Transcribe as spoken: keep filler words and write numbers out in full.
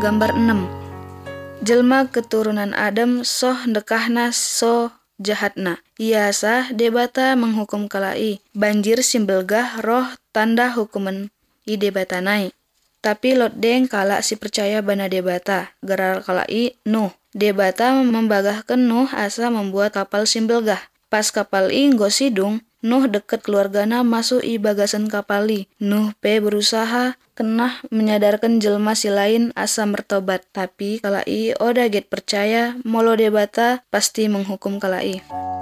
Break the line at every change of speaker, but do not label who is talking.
Gambar enam. Jelma keturunan Adam soh dekahna so jahatna. Iasa debata menghukum kalai. Banjir simbelgah roh tanda hukuman i debatanai. Tapi lot deng kala si percaya bana debata. Gerar kalai Nuh. Debata membagahkan Nuh asa membuat kapal simbelgah. Pas kapal i nggo sidung, Nuh deket keluargana masuk i bagasan kapali. Nuh pe berusaha kenah menyadarkan jelma si lain asa mertobat. Tapi kalai oda get percaya molo debata pasti menghukum kalai.